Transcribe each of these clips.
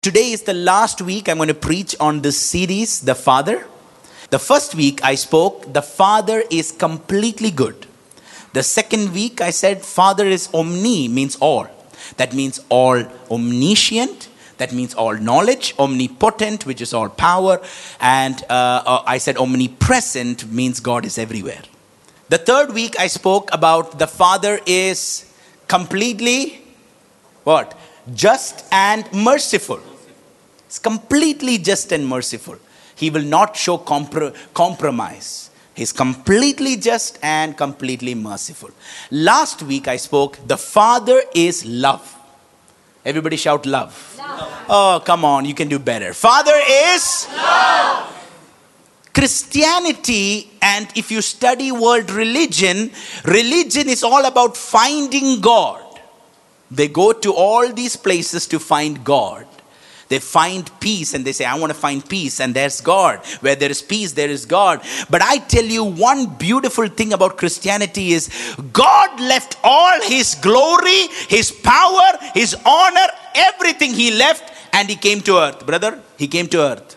Today is the last week I'm going to preach on this series, The Father. The first week I spoke, the Father is completely good. The second week I said, Father is omni, means all. That means all omniscient. That means all knowledge. Omnipotent, which is all power. And I said omnipresent means God is everywhere. The third week I spoke about the Father is completely, what? Just and merciful. It's completely just and merciful. He will not show compromise. He's completely just and completely merciful. Last week I spoke, the Father is love. Everybody shout love. Love. Oh, come on, you can do better. Father is love. Christianity, and if you study world religion, religion is all about finding God. They go to all these places to find God. They find peace and they say, I want to find peace, and there's God. Where there is peace, there is God. But I tell you, one beautiful thing about Christianity is God left all his glory, his power, his honor, everything he left, and he came to earth. Brother, he came to earth.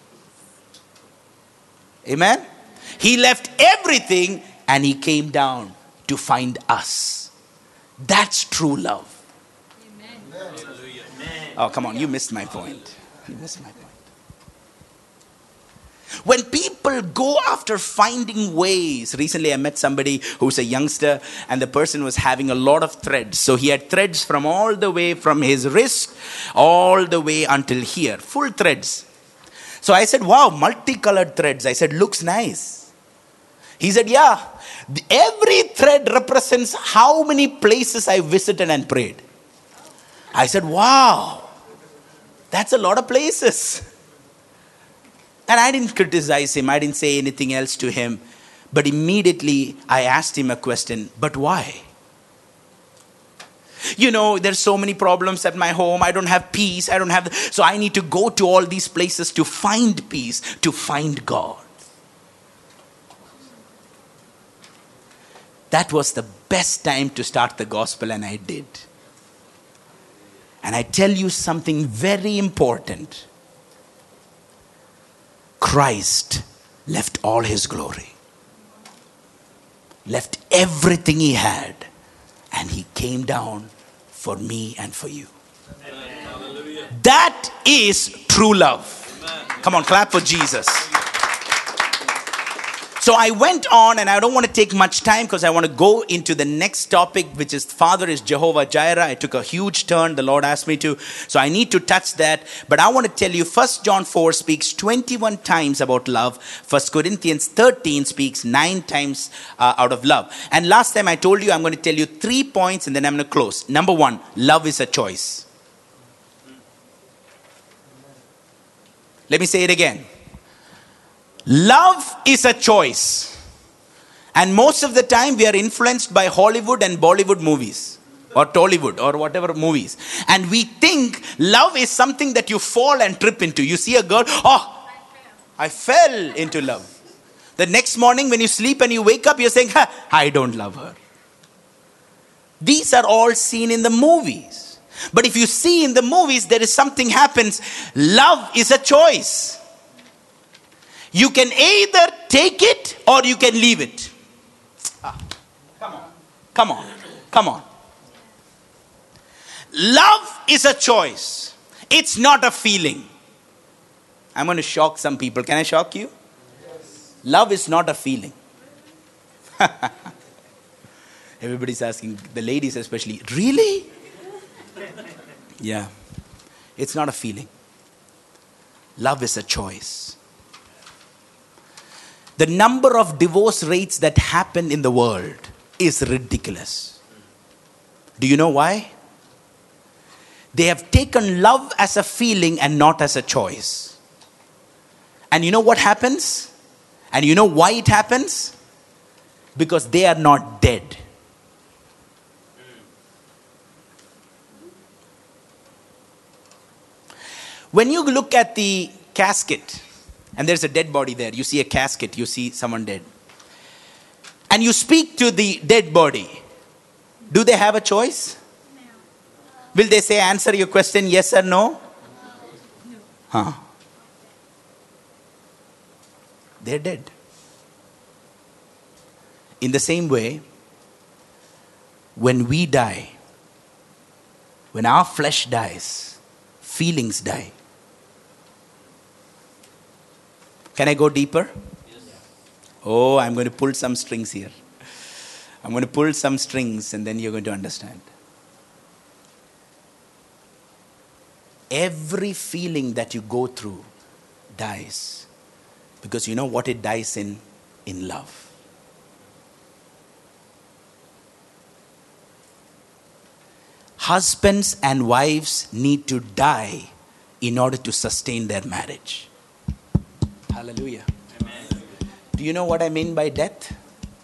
Amen? He left everything and he came down to find us. That's true love. Oh, come on, you missed my point. You missed my point. When people go after finding ways, recently I met somebody who's a youngster and the person was having a lot of threads. So he had threads from all the way from his wrist all the way until here, full threads. So I said, wow, multicolored threads. I said, looks nice. He said, yeah, every thread represents how many places I visited and prayed. I said, wow. That's a lot of places. And I didn't criticize him. I didn't say anything else to him. But immediately I asked him a question. But why? You know, there's so many problems at my home. I don't have peace. So I need to go to all these places to find peace, to find God. That was the best time to start the gospel, and I did. And I tell you something very important. Christ left all his glory. Left everything he had. And he came down for me and for you. Amen. That is true love. Amen. Come on, clap for Jesus. So I went on, and I don't want to take much time because I want to go into the next topic, which is Father is Jehovah Jireh. I took a huge turn. The Lord asked me to. So I need to touch that. But I want to tell you, 1 John 4 speaks 21 times about love. 1 Corinthians 13 speaks 9 times out of love. And last time I told you, I'm going to tell you 3 points and then I'm going to close. Number 1, love is a choice. Let me say it again. Love is a choice. And most of the time we are influenced by Hollywood and Bollywood movies. Or Tollywood or whatever movies. And we think love is something that you fall and trip into. You see a girl, oh, I fell into love. The next morning when you sleep and you wake up, you're saying, I don't love her. These are all seen in the movies. But if you see in the movies, there is something happens. Love is a choice. You can either take it or you can leave it. Come on. Love is a choice. It's not a feeling. I'm going to shock some people. Can I shock you? Yes. Love is not a feeling. Everybody's asking, the ladies especially, really? Yeah. It's not a feeling. Love is a choice. The number of divorce rates that happen in the world is ridiculous. Do you know why? They have taken love as a feeling and not as a choice. And you know what happens? And you know why it happens? Because they are not dead. When you look at the casket, and there's a dead body there. You see a casket. You see someone dead. And you speak to the dead body. Do they have a choice? No. Will they say, answer your question, yes or no? They're dead. In the same way, when we die, when our flesh dies, feelings die. Can I go deeper? Yes. Oh, I'm going to pull some strings here. I'm going to pull some strings and then you're going to understand. Every feeling that you go through dies. Because you know what it dies in? In love. Husbands and wives need to die in order to sustain their marriage. Hallelujah. Amen. Do you know what I mean by death?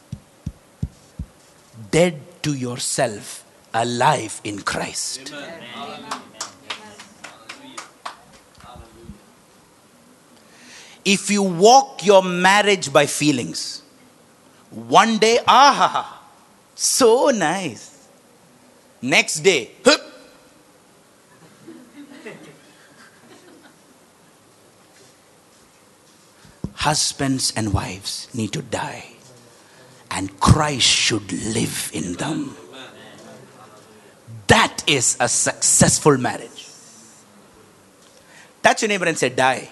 Dead to yourself, alive in Christ. Amen. If you walk your marriage by feelings, one day, so nice. Next day, hup. Husbands and wives need to die, and Christ should live in them. That is a successful marriage. Touch your neighbor and say, die.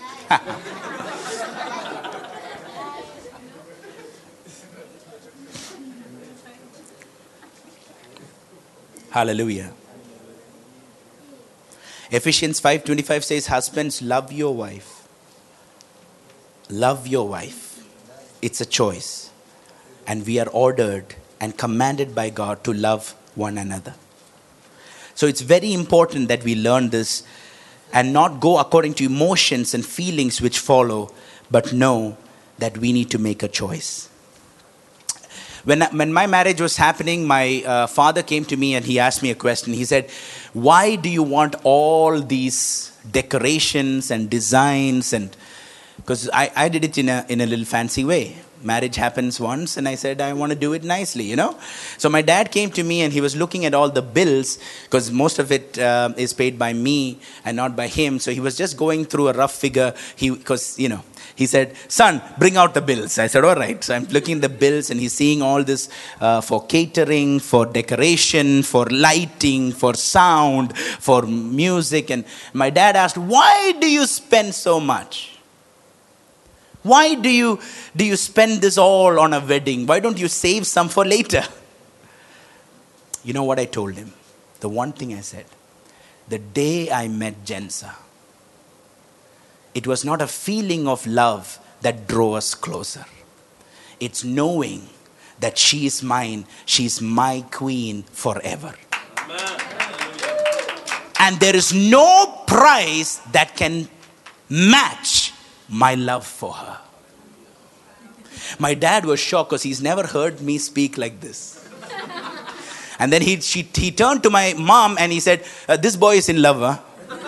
Hallelujah. Ephesians 5:25 says, husbands, love your wife. Love your wife. It's a choice. And we are ordered and commanded by God to love one another. So it's very important that we learn this and not go according to emotions and feelings which follow, but know that we need to make a choice. When my marriage was happening, my father came to me and he asked me a question. He said, why do you want all these decorations and designs? And because I did it in a little fancy way. Marriage happens once and I said, I want to do it nicely, you know. So my dad came to me and he was looking at all the bills because most of it is paid by me and not by him. So he was just going through a rough figure. He said, son, bring out the bills. I said, all right. So I'm looking at the bills and he's seeing all this for catering, for decoration, for lighting, for sound, for music. And my dad asked, why do you spend so much? Why do you spend this all on a wedding? Why don't you save some for later? You know what I told him? The one thing I said, the day I met Jensa, it was not a feeling of love that drove us closer. It's knowing that she is mine. She's my queen forever. Amen. And there is no price that can match my love for her. My dad was shocked because he's never heard me speak like this. And then he turned to my mom and he said, this boy is in love, huh?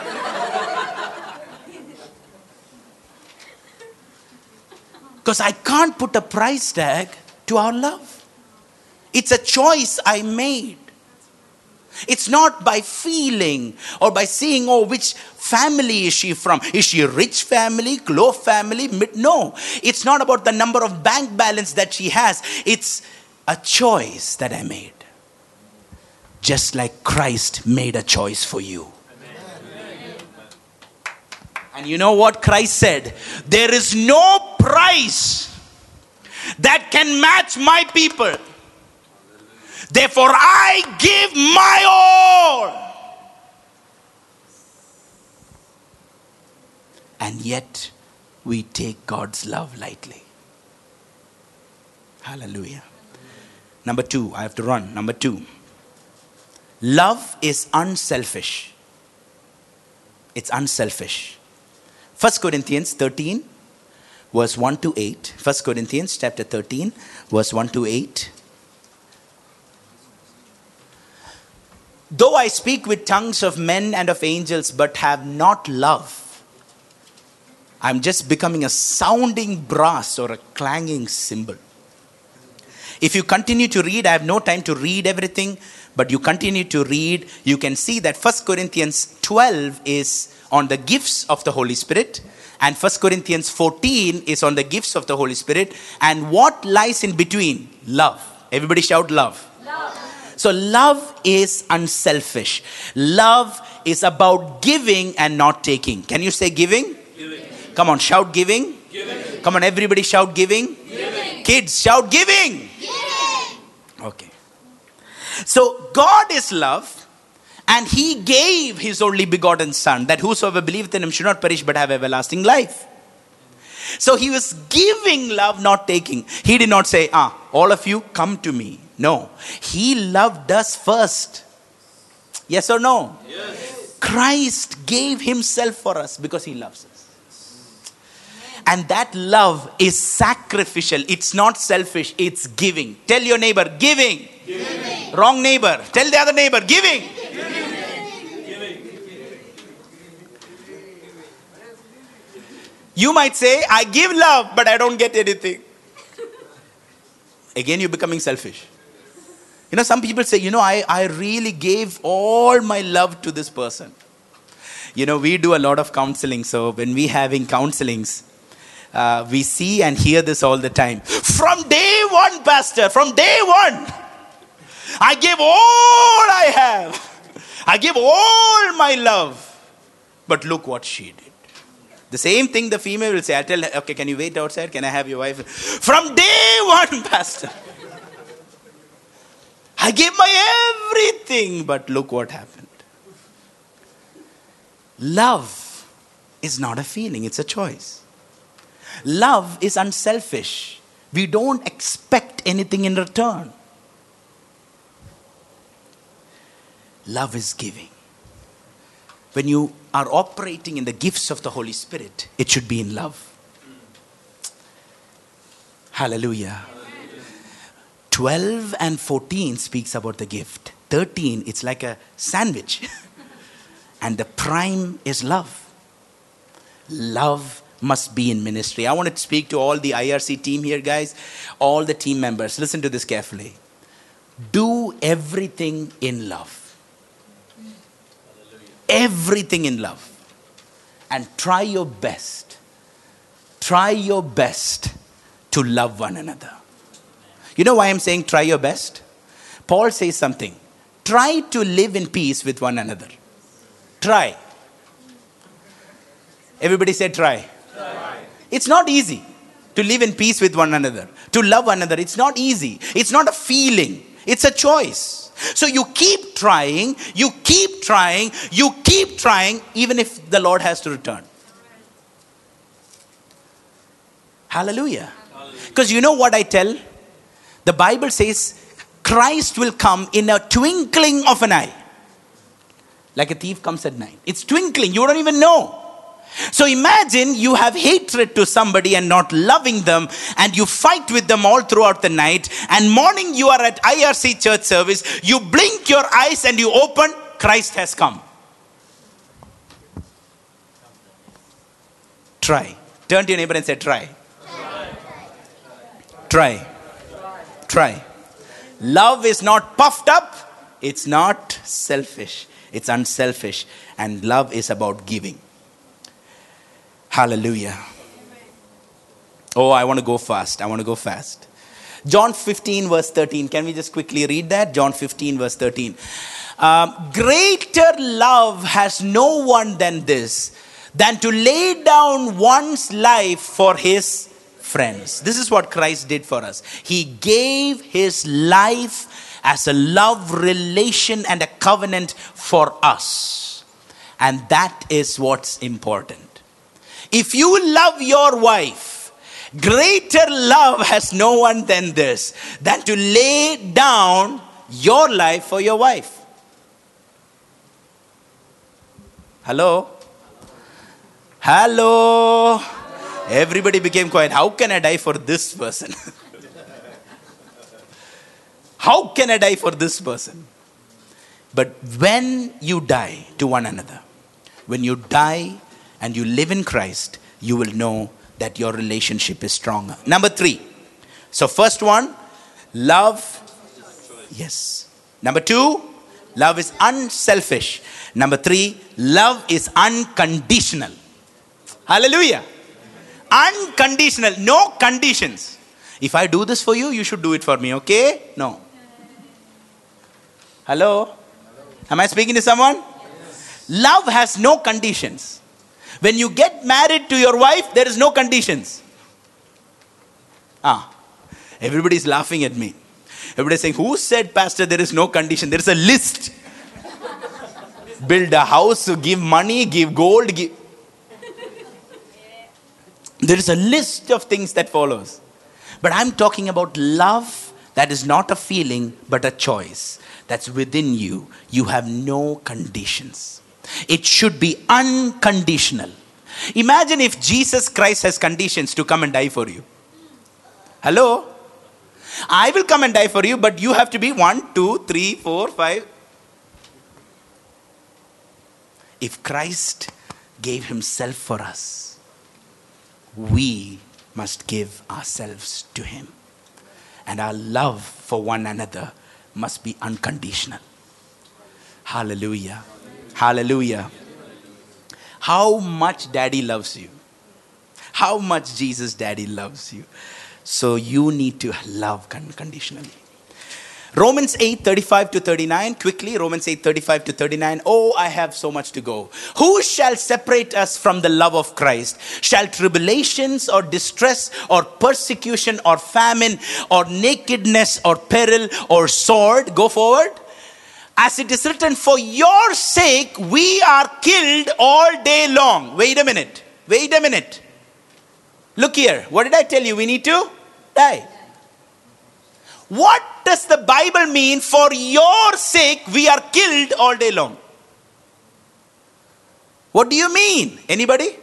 Because I can't put a price tag to our love. It's a choice I made. It's not by feeling or by seeing, which family is she from? Is she a rich family, low family? No. It's not about the number of bank balance that she has. It's a choice that I made. Just like Christ made a choice for you. Amen. And you know what Christ said? There is no price that can match my people. Therefore, I give my all. And yet, we take God's love lightly. Hallelujah. Number 2, I have to run. Number 2. Love is unselfish. It's unselfish. 1 Corinthians 13, verse 1 to 8. 1 Corinthians chapter 13, verse 1 to 8. Though I speak with tongues of men and of angels, but have not love, I'm just becoming a sounding brass or a clanging cymbal. If you continue to read, I have no time to read everything, but you continue to read, you can see that 1 Corinthians 12 is on the gifts of the Holy Spirit, and 1 Corinthians 14 is on the gifts of the Holy Spirit. And what lies in between? Love. Everybody shout love. Love. So love is unselfish. Love is about giving and not taking. Can you say giving? Giving. Come on, shout giving. Giving. Come on, everybody shout giving. Giving. Kids, shout giving. Giving. Okay. So God is love. And he gave his only begotten son, that whosoever believeth in him should not perish but have everlasting life. So he was giving love, not taking. He did not say, all of you come to me. No. He loved us first. Yes or no? Yes. Christ gave himself for us because he loves us. And that love is sacrificial. It's not selfish. It's giving. Tell your neighbor, giving. Giving. Wrong neighbor. Tell the other neighbor, giving. You might say, I give love, but I don't get anything. Again, you're becoming selfish. Some people say, I really gave all my love to this person. We do a lot of counseling. So when we having counselings, we see and hear this all the time. From day one, pastor, from day one, I gave all I have. I give all my love. But look what she did. The same thing the female will say. I'll tell her, okay, can you wait outside? Can I have your wife? From day one, pastor, I gave my everything, but look what happened. Love is not a feeling, it's a choice. Love is unselfish. We don't expect anything in return. Love is giving. When you are operating in the gifts of the Holy Spirit, it should be in love. Hallelujah. 12 and 14 speaks about the gift. 13, it's like a sandwich. And the prime is love. Love must be in ministry. I want to speak to all the IRC team here, guys. All the team members. Listen to this carefully. Do everything in love. Everything in love. And try your best. Try your best to love one another. You know why I'm saying try your best? Paul says something. Try to live in peace with one another. Try. Everybody say try. Try. It's not easy to live in peace with one another. To love one another. It's not easy. It's not a feeling. It's a choice. So you keep trying, you keep trying, you keep trying, even if the Lord has to return. Hallelujah. Because you know what I tell? The Bible says Christ will come in a twinkling of an eye. Like a thief comes at night. It's twinkling. You don't even know. So imagine you have hatred to somebody and not loving them, and you fight with them all throughout the night, and morning you are at IRC church service, you blink your eyes and you open, Christ has come. Try. Turn to your neighbor and say try. Try. Try. Love is not puffed up. It's not selfish. It's unselfish. And love is about giving. Hallelujah. Oh, I want to go fast. John 15 verse 13. Can we just quickly read that? John 15 verse 13. Greater love has no one than this, than to lay down one's life for his friends. This is what Christ did for us. He gave his life as a love relation and a covenant for us. And that is what's important. If you love your wife, greater love has no one than this, than to lay down your life for your wife. Hello? Hello? Everybody became quiet. How can I die for this person? How can I die for this person? But when you die to one another, when you die and you live in Christ, you will know that your relationship is stronger. Number 3. So first one, love. Yes. Number 2, love is unselfish. Number 3, love is unconditional. Hallelujah. Unconditional. No conditions. If I do this for you, you should do it for me. Okay? No. Hello? Am I speaking to someone? Yes. Love has no conditions. When you get married to your wife, there is no conditions. Everybody is laughing at me. Everybody is saying, who said, Pastor, there is no condition? There is a list. Build a house, give money, give gold. There is a list of things that follows. But I'm talking about love that is not a feeling, but a choice. That's within you. You have no conditions. It should be unconditional. Imagine if Jesus Christ has conditions to come and die for you. Hello? I will come and die for you, but you have to be 1, 2, 3, 4, 5. If Christ gave himself for us, we must give ourselves to him. And our love for one another must be unconditional. Hallelujah. Hallelujah. How much Daddy loves you. How much Jesus Daddy loves you. So you need to love unconditionally. Romans 8:35-39. Quickly, Romans 8:35-39. Oh, I have so much to go. Who shall separate us from the love of Christ? Shall tribulations or distress or persecution or famine or nakedness or peril or sword? Go forward. As it is written, for your sake we are killed all day long. Wait a minute. Wait a minute. Look here. What did I tell you? We need to die. What does the Bible mean? For your sake we are killed all day long. What do you mean? Anybody?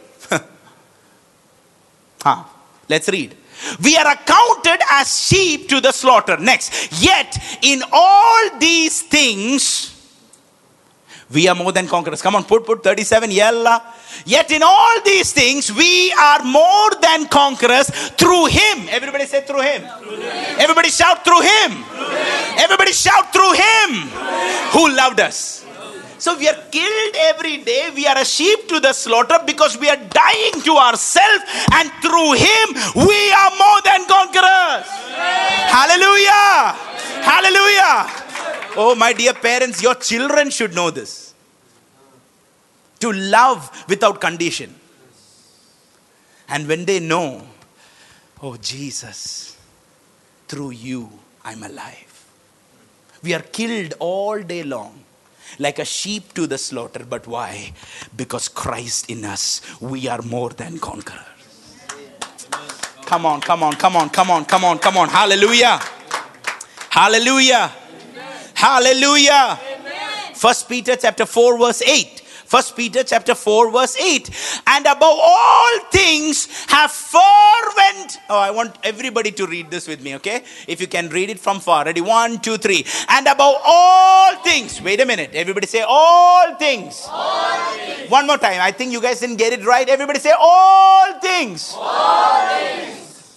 Let's read. We are accounted as sheep to the slaughter. Next. Yet in all these things we are more than conquerors. Come on, put 37. Yalla. Yet in all these things we are more than conquerors through him. Everybody say through him. Everybody shout through him. Everybody shout through him who loved us. So we are killed every day. We are a sheep to the slaughter because we are dying to ourselves, and through him we are more than conquerors. Hallelujah. Hallelujah. Oh, my dear parents, your children should know this. To love without condition. And when they know, oh Jesus, through you I'm alive. We are killed all day long, like a sheep to the slaughter. But why? Because Christ in us, we are more than conquerors. Come on, come on, come on, come on, come on, come on. Hallelujah. Hallelujah. Hallelujah. 1 Peter chapter 4 verse 8. 1 Peter chapter 4 verse 8. And above all things have fervent. Oh, I want everybody to read this with me, okay? If you can read it from far. Ready? 1, 2, 3. And above all things. Wait a minute. Everybody say all things. All things. One more time. I think you guys didn't get it right. Everybody say all things. All things.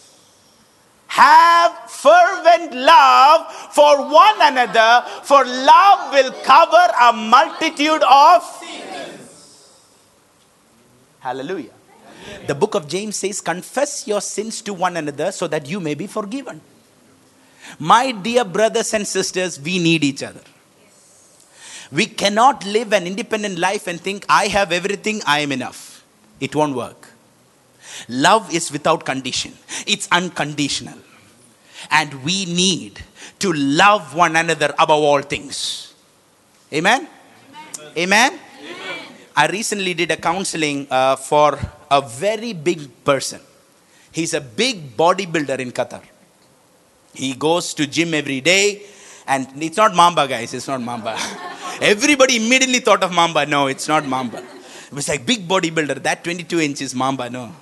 Have fervent love for one another, for love will cover a multitude of sins. Hallelujah. The book of James says, confess your sins to one another so that you may be forgiven. My dear brothers and sisters, we need each other. We cannot live an independent life and think, I have everything, I am enough. It won't work. Love is without condition. It's unconditional. And we need to love one another above all things. Amen? Amen? Amen? Amen. I recently did a counseling for a very big person. He's a big bodybuilder in Qatar. He goes to gym every day. And it's not Mamba, guys. It's not Mamba. Everybody immediately thought of Mamba. No, it's not Mamba. It was like big bodybuilder. That 22 inches Mamba. No.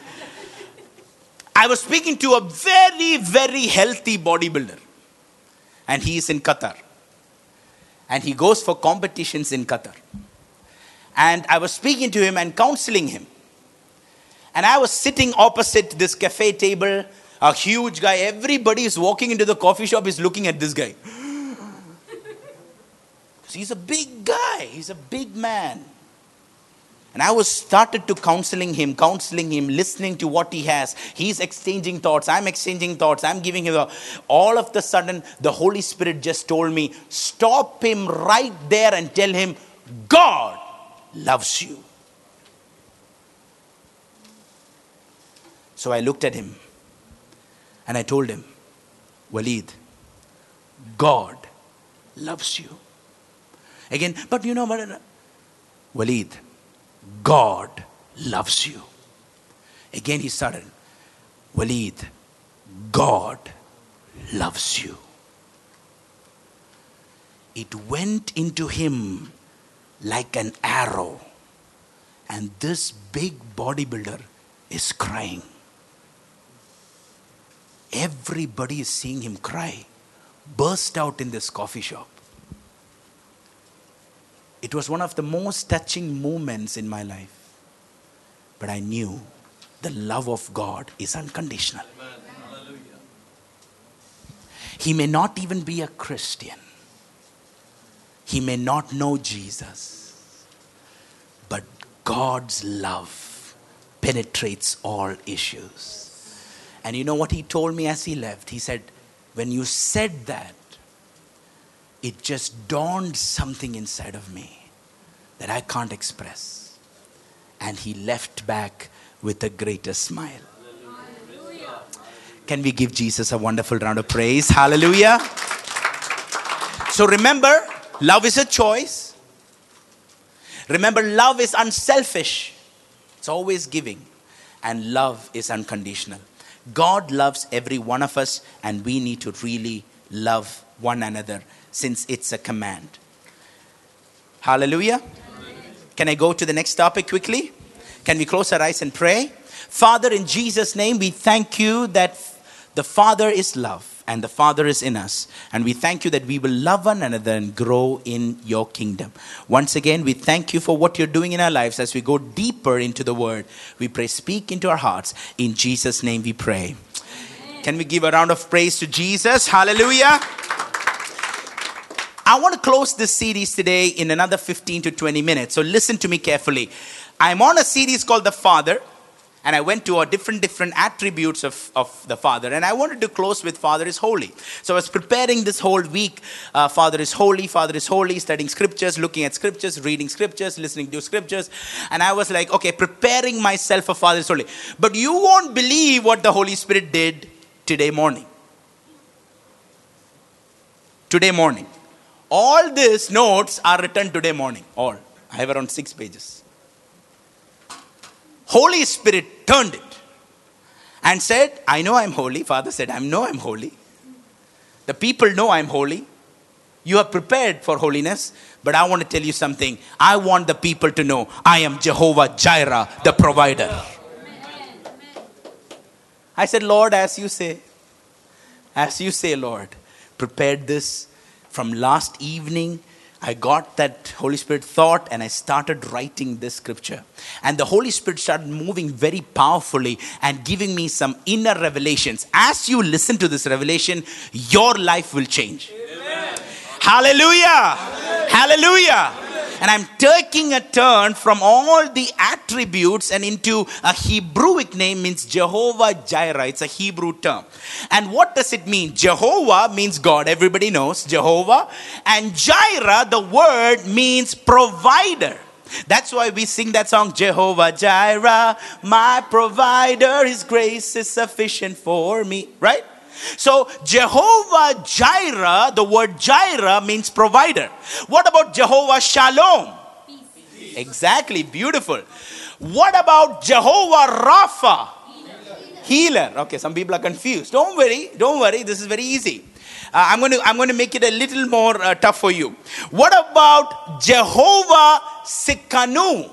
I was speaking to a very, very healthy bodybuilder. And he is in Qatar. And he goes for competitions in Qatar. And I was speaking to him and counseling him. And I was sitting opposite this cafe table. A huge guy. Everybody is walking into the coffee shop is looking at this guy. So he's a big guy. He's a big man. And I was started to counseling him, listening to what he has. He's exchanging thoughts. I'm exchanging thoughts. I'm giving him all of the sudden, the Holy Spirit just told me, stop him right there and tell him, God loves you. So I looked at him and I told him, Waleed, God loves you. Again, but you know what? Waleed, God loves you. Again he started, Waleed, God loves you. It went into him like an arrow. And this big bodybuilder is crying. Everybody is seeing him cry. Burst out in this coffee shop. It was one of the most touching moments in my life. But I knew the love of God is unconditional. He may not even be a Christian. He may not know Jesus. But God's love penetrates all issues. And you know what he told me as he left? He said, when you said that, it just dawned something inside of me that I can't express. And he left back with a greater smile. Hallelujah. Can we give Jesus a wonderful round of praise? Hallelujah. So remember, love is a choice. Remember, love is unselfish. It's always giving. And love is unconditional. God loves every one of us, and we need to really love one another since it's a command. Hallelujah. Can I go to the next topic quickly? Can we close our eyes and pray? Father, in Jesus' name, we thank you that the Father is love and the Father is in us. And we thank you that we will love one another and grow in your kingdom. Once again, we thank you for what you're doing in our lives as we go deeper into the word. We pray, speak into our hearts. In Jesus' name we pray. Amen. Can we give a round of praise to Jesus? Hallelujah. I want to close this series today in another 15 to 20 minutes. So listen to me carefully. I'm on a series called The Father. And I went to a different attributes of the Father. And I wanted to close with Father is holy. So I was preparing this whole week. Father is holy, studying scriptures, looking at scriptures, reading scriptures, listening to scriptures. And I was like, okay, preparing myself for Father is holy. But you won't believe what the Holy Spirit did today morning. Today morning. All these notes are written today morning. All. I have around 6 pages. Holy Spirit turned it and said, I know I'm holy. Father said, I know I'm holy. The people know I'm holy. You are prepared for holiness. But I want to tell you something. I want the people to know I am Jehovah Jireh, the provider. Amen. I said, Lord, as you say, Lord, prepared this from last evening. I got that Holy Spirit thought and I started writing this scripture. And the Holy Spirit started moving very powerfully and giving me some inner revelations. As you listen to this revelation, your life will change. Amen. Hallelujah. Amen. Hallelujah. And I'm taking a turn from all the attributes and into a Hebrewic name means Jehovah Jireh. It's a Hebrew term. And what does it mean? Jehovah means God. Everybody knows Jehovah. And Jireh, the word means provider. That's why we sing that song, Jehovah Jireh, my provider, his grace is sufficient for me. Right? So Jehovah Jireh, the word Jireh means provider. What about Jehovah Shalom? Peace. Exactly, beautiful. What about Jehovah Rapha? Healer. Okay, some people are confused. Don't worry. This is very easy. I'm going to make it a little more tough for you. What about Jehovah Sikanu?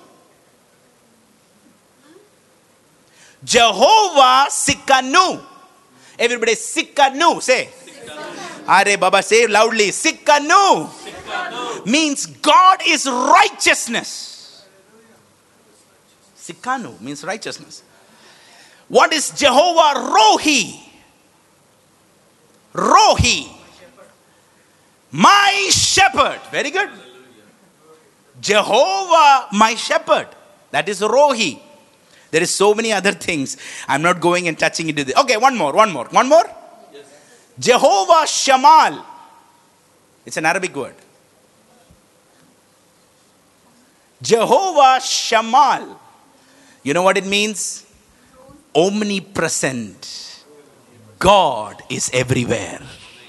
Jehovah Sikanu. Everybody, Sikanu, say. Are Baba, say loudly. Sikanu. Means God is righteousness. Sikanu means righteousness. What is Jehovah Rohi? Rohi. My shepherd. Very good. Jehovah my shepherd. That is Rohi. There is so many other things. I'm not going and touching into this. Okay, one more. Yes. Jehovah Shamal. It's an Arabic word. Jehovah Shamal. You know what it means? Omnipresent. God is everywhere.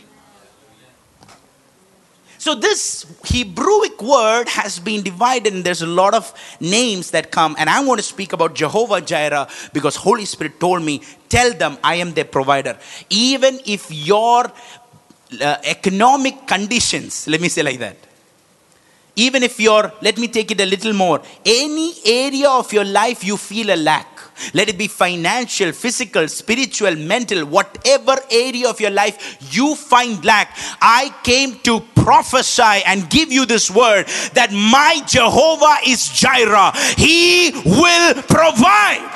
So this Hebrewic word has been divided, and there's a lot of names that come. And I want to speak about Jehovah Jireh because Holy Spirit told me, tell them I am their provider. Even if your economic conditions, let me say like that. Even if let me take it a little more. Any area of your life you feel a lack. Let it be financial, physical, spiritual, mental, whatever area of your life you find lack. I came to prophesy and give you this word that my Jehovah is Jireh. He will provide.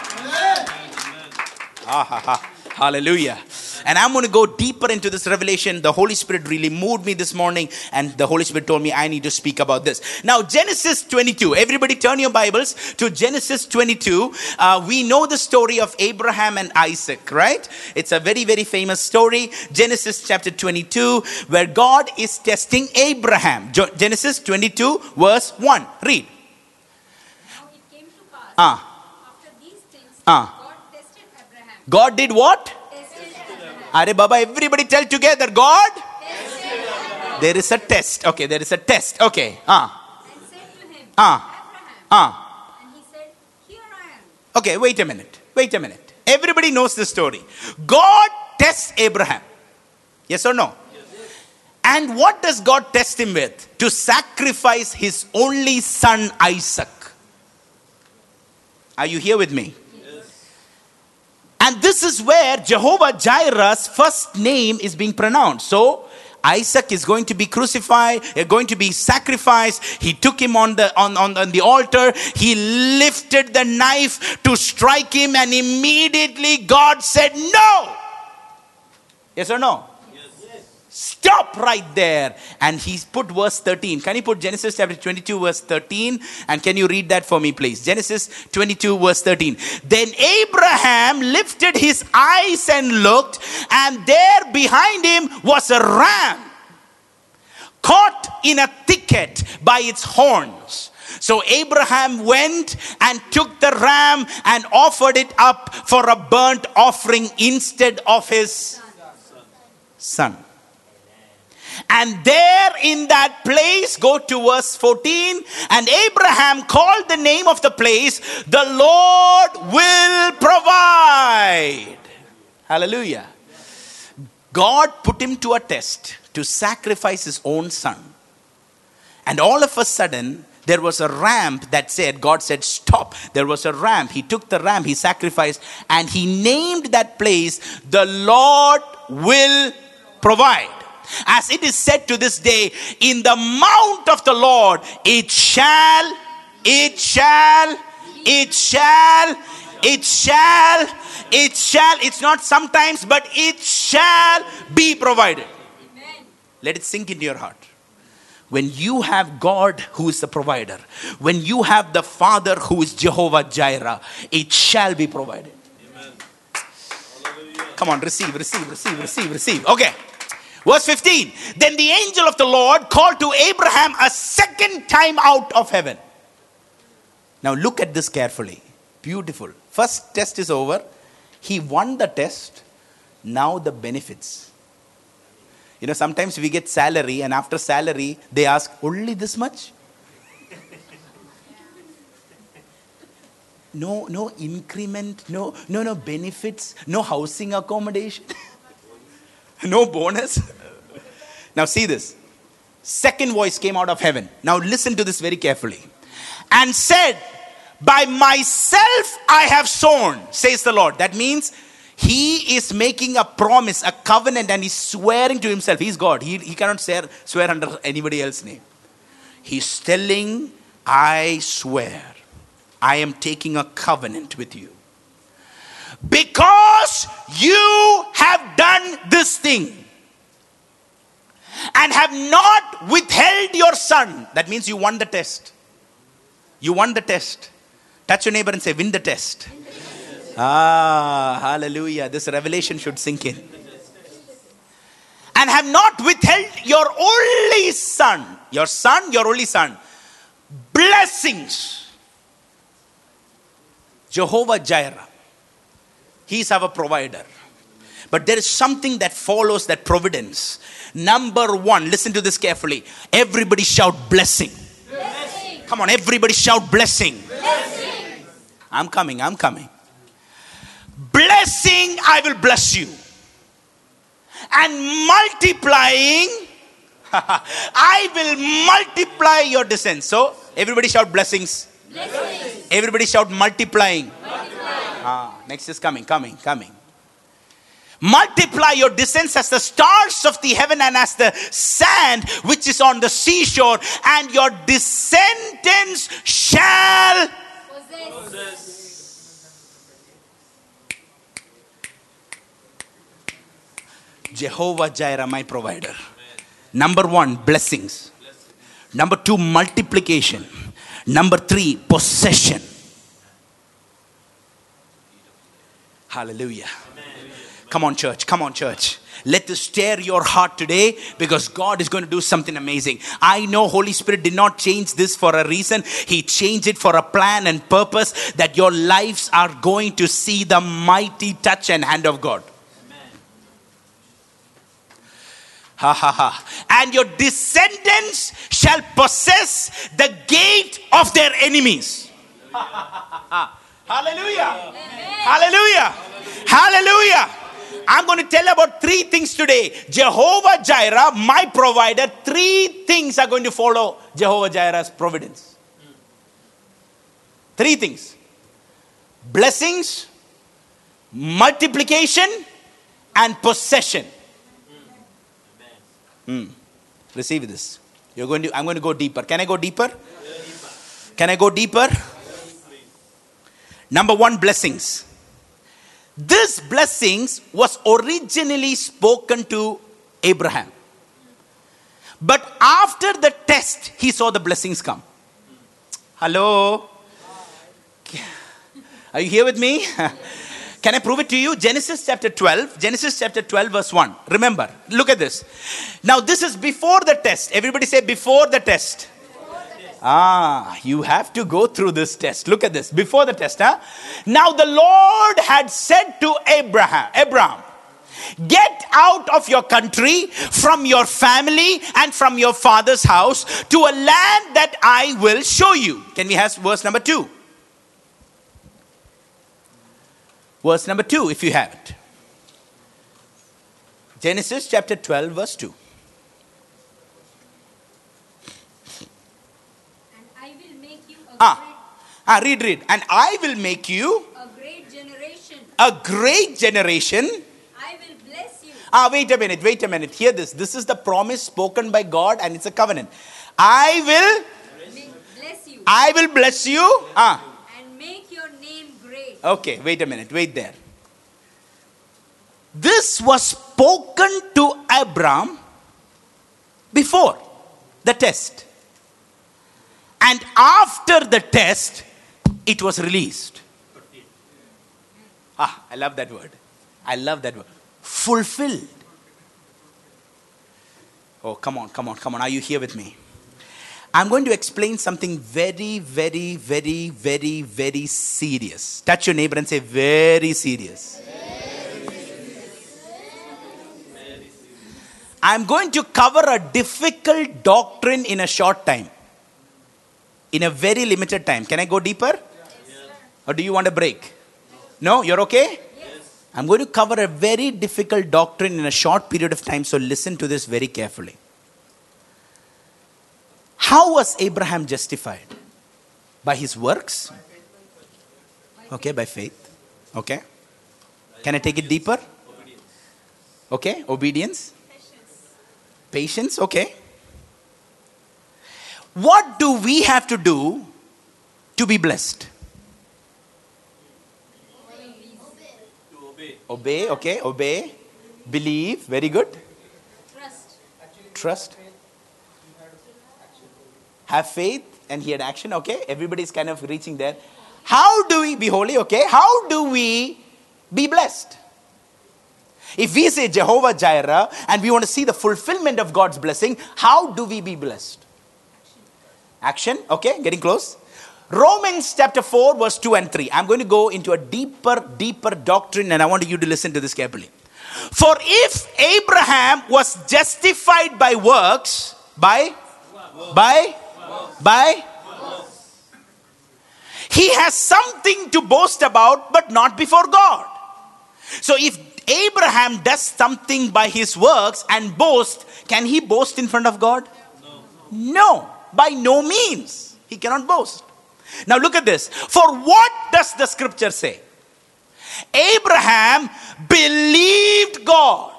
Hallelujah. And I'm going to go deeper into this revelation. The Holy Spirit really moved me this morning, and the Holy Spirit told me I need to speak about this. Now, Genesis 22. Everybody turn your Bibles to Genesis 22. We know the story of Abraham and Isaac, right? It's a very, very famous story. Genesis chapter 22, where God is testing Abraham. Genesis 22, verse 1. Read. Now it came to pass, after these things, God tested Abraham. God did what? Are Baba, everybody tell together, God? There is a test. Okay, there is a test. Okay. And said to him, Abraham. And he said, here I am. Okay, wait a minute. Everybody knows the story. God tests Abraham. Yes or no? Yes. And what does God test him with? To sacrifice his only son, Isaac. Are you here with me? And this is where Jehovah Jireh's first name is being pronounced. So Isaac is going to be crucified, going to be sacrificed. He took him on the altar. He lifted the knife to strike him, and immediately God said no. Yes or no? Stop right there. And he put verse 13. Can you put Genesis chapter 22 verse 13? And can you read that for me, please? Genesis 22 verse 13. Then Abraham lifted his eyes and looked, and there behind him was a ram caught in a thicket by its horns. So Abraham went and took the ram and offered it up for a burnt offering instead of his son. And there in that place, go to verse 14, and Abraham called the name of the place, the Lord will provide. Hallelujah. God put him to a test to sacrifice his own son. And all of a sudden, there was a ramp that said, God said, stop. There was a ramp. He took the ram, he sacrificed, and he named that place, the Lord will provide. As it is said to this day, in the mount of the Lord, it's not sometimes, but it shall be provided. Amen. Let it sink into your heart. When you have God who is the provider, when you have the Father who is Jehovah Jireh, it shall be provided. Amen. Come on, receive. Okay. Verse 15. Then the angel of the Lord called to Abraham a second time out of heaven. Now look at this carefully. Beautiful. First test is over. He won the test. Now the benefits. You know, sometimes we get salary, and after salary, they ask, only this much? No increment, no benefits, no housing accommodation, no bonus. Now see this. Second voice came out of heaven. Now listen to this very carefully. And said, by myself I have sworn, says the Lord. That means he is making a promise, a covenant, and he's swearing to himself. He's God. He cannot swear under anybody else's name. He's telling, I swear, I am taking a covenant with you. Because you have done this thing and have not withheld your son. That means you won the test. You won the test. Touch your neighbor and say, win the test. Ah, hallelujah. This revelation should sink in. And have not withheld your only son, your only son, blessings. Jehovah Jireh. He is our provider. But there is something that follows that providence. Number one, listen to this carefully. Everybody shout blessing. Blessing. Come on, everybody shout blessing. Blessing. I'm coming. Blessing, I will bless you. And multiplying, I will multiply your descent. So, everybody shout blessings. Blessings. Everybody shout multiplying. Next is coming. Multiply your descents as the stars of the heaven and as the sand which is on the seashore, and your descendants shall possess. Jehovah Jireh, my provider. Amen. Number one, blessings. Number two, multiplication. Number three, possession. Hallelujah. Amen. Come on, church. Let this stir your heart today, because God is going to do something amazing. I know Holy Spirit did not change this for a reason. He changed it for a plan and purpose, that your lives are going to see the mighty touch and hand of God. And your descendants shall possess the gate of their enemies. Hallelujah. Hallelujah. Hallelujah. I'm going to tell about three things today. Jehovah Jireh, my provider. Three things are going to follow Jehovah Jireh's providence. Three things. Blessings, multiplication, and possession. Receive this. I'm going to go deeper. Can I go deeper? Can I go deeper? Number one, blessings. This blessings was originally spoken to Abraham. But after the test, he saw the blessings come. Hello? Are you here with me? Can I prove it to you? Genesis chapter 12 verse 1. Remember, look at this. Now this is before the test. Everybody say before the test. You have to go through this test. Look at this. Before the test. Now the Lord had said to Abraham, get out of your country, from your family and from your father's house, to a land that I will show you. Can we have verse number 2? Verse number 2, if you have it. Genesis chapter 12, verse 2. And I will make you a read. And I will make you a great generation. A great generation. I will bless you. Wait a minute. Hear this. This is the promise spoken by God, and it's a covenant. I will bless you. And make your name great. Okay, wait a minute. Wait there. This was spoken to Abraham before the test. And after the test, it was released. I love that word. Fulfilled. Oh, come on. Are you here with me? I'm going to explain something very, very, very, very, very serious. Touch your neighbor and say, very serious. I'm going to cover a difficult doctrine in a short time. In a very limited time. Can I go deeper? Yes. Or do you want a break? No? You're okay? Yes. I'm going to cover a very difficult doctrine in a short period of time. So listen to this very carefully. How was Abraham justified? By his works? Okay, by faith. Okay. Can I take it deeper? Okay, obedience. Patience, okay. What do we have to do to be blessed? Obey, okay, obey. Believe, very good. Trust. Have faith, and he had action. Okay, everybody's kind of reaching there. How do we be holy? Okay, how do we be blessed? If we say Jehovah Jireh and we want to see the fulfillment of God's blessing, how do we be blessed? Action. Okay, getting close. Romans chapter 4 verse 2 and 3. I'm going to go into a deeper doctrine, and I want you to listen to this carefully. For if Abraham was justified by works, he has something to boast about, but not before God. So if Abraham does something by his works and boast, can he boast in front of God? No, by no means. He cannot boast. Now look at this. For what does the scripture say? Abraham believed God.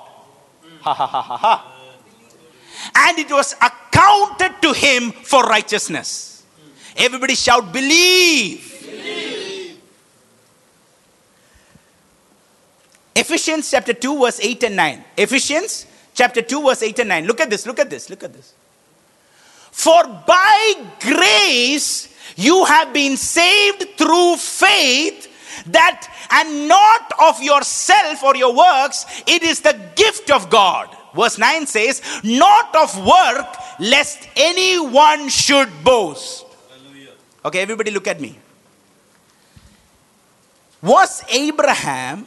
And it was accounted to him for righteousness. Everybody shout, believe. Ephesians chapter 2 verse 8 and 9. Ephesians chapter 2 verse 8 and 9. Look at this. For by grace you have been saved through faith, that and not of yourself or your works, it is the gift of God. Verse 9 says, not of work, lest anyone should boast. Hallelujah. Okay, everybody look at me. Was Abraham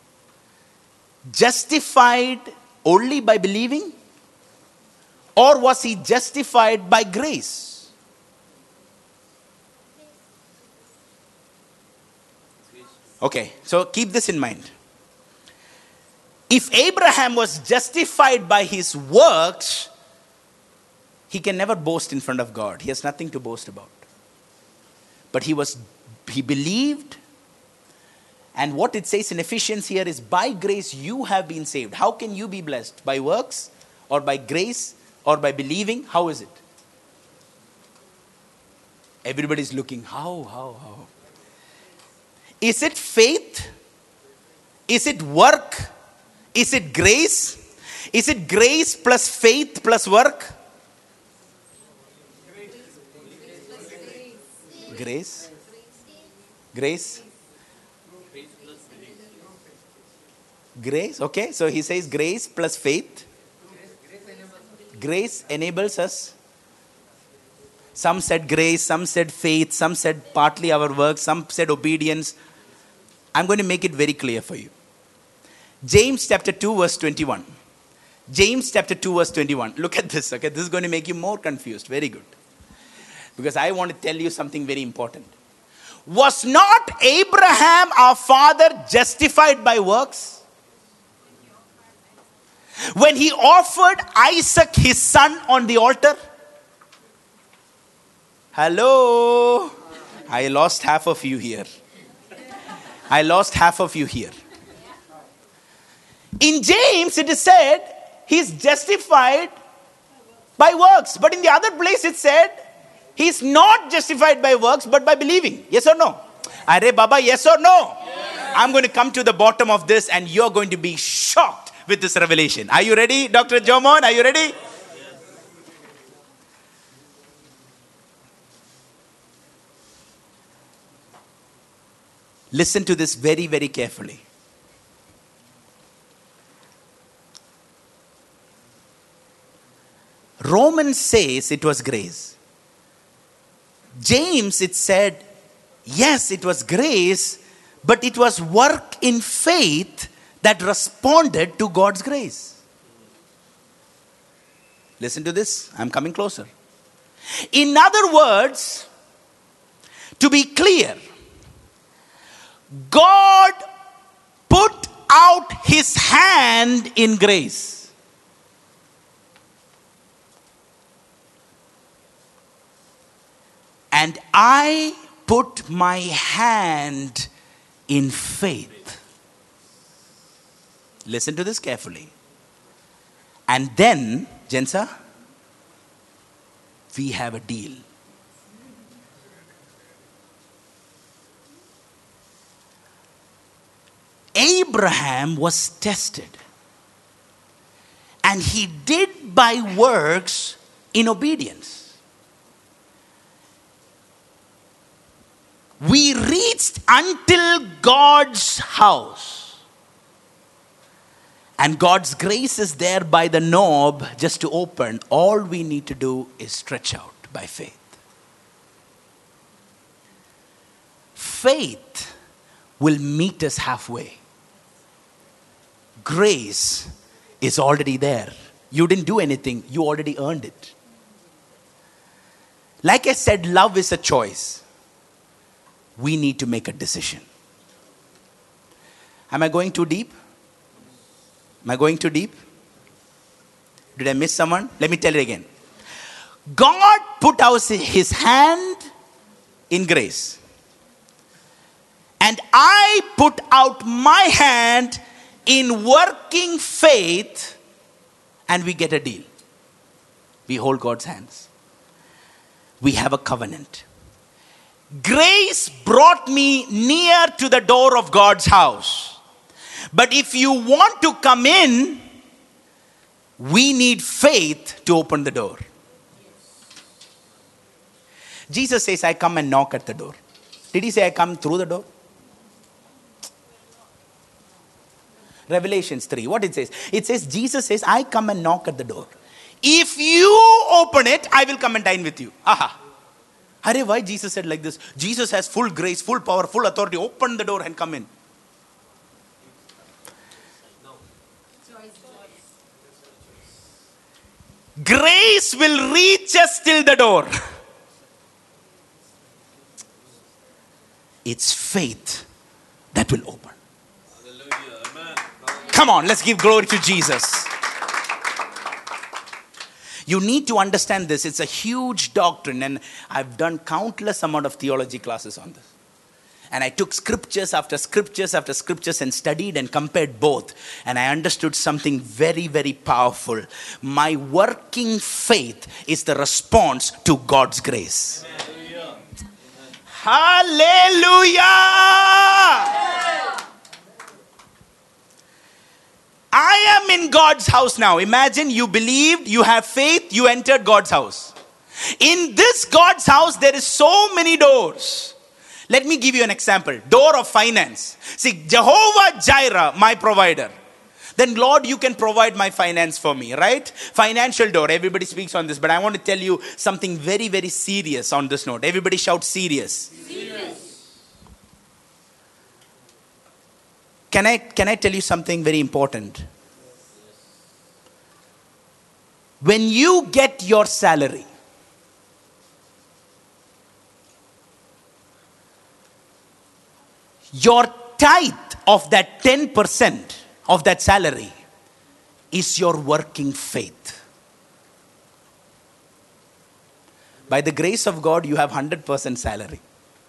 justified only by believing? Or was he justified by grace? Okay, so keep this in mind. If Abraham was justified by his works, he can never boast in front of God. He has nothing to boast about. But he believed, and what it says in Ephesians here is, by grace you have been saved. How can you be blessed? By works, or by grace, or by believing? How is it? Everybody's looking, how? Is it faith? Is it work? Is it grace? Is it grace plus faith plus work? Grace. Grace. Grace. Okay, so he says grace plus faith. Grace enables us. Some said grace, some said faith, some said partly our work, some said obedience. I'm going to make it very clear for you. James chapter 2 verse 21. James chapter 2 verse 21. Look at this, okay? This is going to make you more confused. Very good. Because I want to tell you something very important. Was not Abraham our father justified by works? When he offered Isaac his son on the altar? Hello? I lost half of you here. In James it is said he's justified by works. But in the other place it said he's not justified by works but by believing. Yes or no? Are Baba, yes or no? Yes. I'm going to come to the bottom of this and you're going to be shocked with this revelation. Are you ready, Dr. Jomon? Are you ready? Listen to this very, very carefully. Romans says it was grace. James, it said, yes, it was grace, but it was work in faith that responded to God's grace. Listen to this. I'm coming closer. In other words, to be clear, God put out his hand in grace. And I put my hand in faith. Listen to this carefully. And then, Jensa, we have a deal. Abraham was tested, and he did by works in obedience. We reached until God's house. And God's grace is there by the knob just to open. All we need to do is stretch out by faith. Faith will meet us halfway. Grace is already there. You didn't do anything. You already earned it. Like I said, love is a choice. We need to make a decision. Am I going too deep? Am I going too deep? Did I miss someone? Let me tell you again. God put out his hand in grace. And I put out my hand in working faith, and we get a deal. We hold God's hands. We have a covenant. Grace brought me near to the door of God's house. But if you want to come in, we need faith to open the door. Jesus says, I come and knock at the door. Did he say, I come through the door? Revelations 3. What it says? It says, Jesus says, I come and knock at the door. If you open it, I will come and dine with you. Aha. Hare, why Jesus said like this? Jesus has full grace, full power, full authority. Open the door and come in. Grace will reach us till the door. It's faith that will open. Come on, let's give glory to Jesus. You need to understand this. It's a huge doctrine, and I've done countless amount of theology classes on this. And I took scriptures after scriptures after scriptures and studied and compared both. And I understood something very, very powerful. My working faith is the response to God's grace. Hallelujah! I am in God's house now. Imagine you believed, you have faith, you entered God's house. In this God's house, there is so many doors. Let me give you an example. Door of finance. See, Jehovah Jireh, my provider. Then Lord, you can provide my finance for me, right? Financial door. Everybody speaks on this, but I want to tell you something very, very serious on this note. Everybody shout serious. Serious. Can I tell you something very important? When you get your salary, your tithe of that 10% of that salary is your working faith. By the grace of God, you have 100% salary.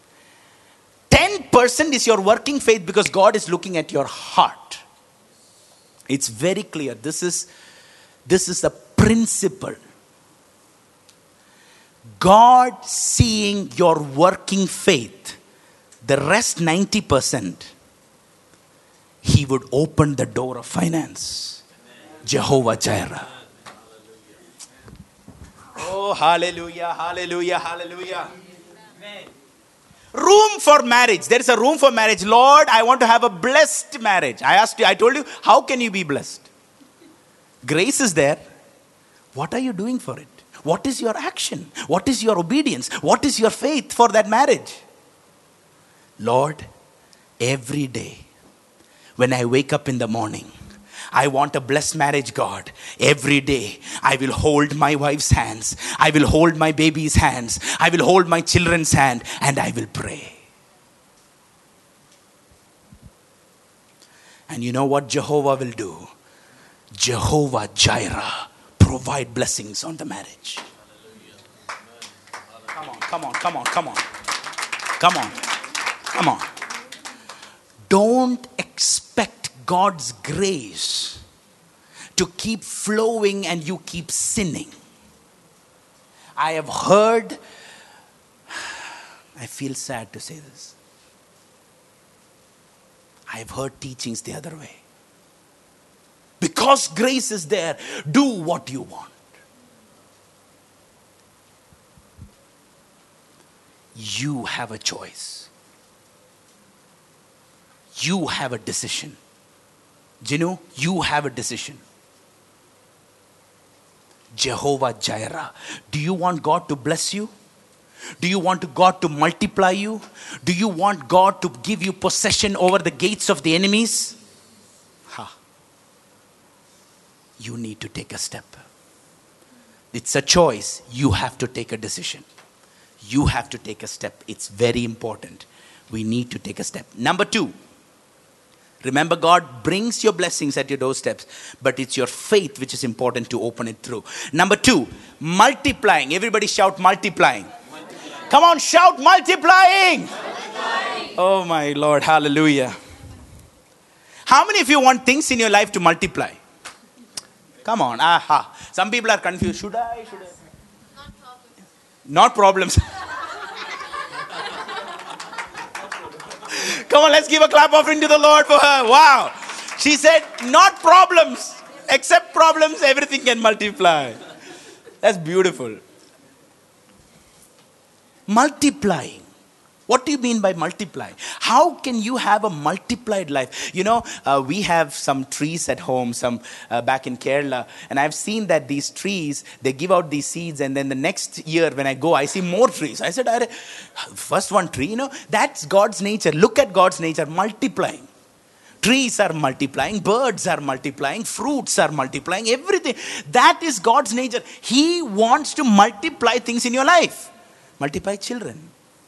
10% is your working faith because God is looking at your heart. It's very clear. This is a principle. God seeing your working faith, the rest 90%, He would open the door of finance. Amen. Jehovah Jireh. Oh, hallelujah, hallelujah, hallelujah. Amen. Room for marriage. There is a room for marriage. Lord, I want to have a blessed marriage. I told you, how can you be blessed? Grace is there. What are you doing for it? What is your action? What is your obedience? What is your faith for that marriage? Lord, every day when I wake up in the morning, I want a blessed marriage, God. Every day, I will hold my wife's hands. I will hold my baby's hands. I will hold my children's hand and I will pray. And you know what Jehovah will do? Jehovah Jireh provide blessings on the marriage. Come on, come on, come on, come on. Come on, come on. Don't expect God's grace to keep flowing and you keep sinning. I have heard, I feel sad to say this. I have heard teachings the other way. Because grace is there, do what you want. You have a choice. you have a decision. Jinu, you have a decision. Jehovah Jireh. Do you want God to bless you? Do you want God to multiply you? Do you want God to give you possession over the gates of the enemies? You need to take a step. It's a choice. You have to take a decision. You have to take a step. It's very important. We need to take a step. Number 2. Remember, God brings your blessings at your doorsteps, but it's your faith which is important to open it through. Number 2, multiplying. Everybody shout multiplying. Come on, shout multiplying. Oh my Lord, hallelujah. How many of you want things in your life to multiply? Come on, Some people are confused. Should I? Not problems. Come on, let's give a clap offering to the Lord for her. Wow. She said, not problems. Except problems, everything can multiply. That's beautiful. Multiplying. What do you mean by multiply? How can you have a multiplied life? You know, we have some trees at home, some back in Kerala. And I've seen that these trees, they give out these seeds. And then the next year when I go, I see more trees. I said, first one tree, that's God's nature. Look at God's nature, multiplying. Trees are multiplying, birds are multiplying, fruits are multiplying, everything. That is God's nature. He wants to multiply things in your life. Multiply children.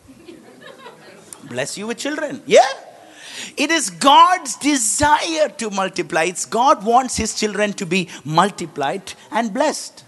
Bless you with children. Yeah. It is God's desire to multiply. It's God wants his children to be multiplied and blessed.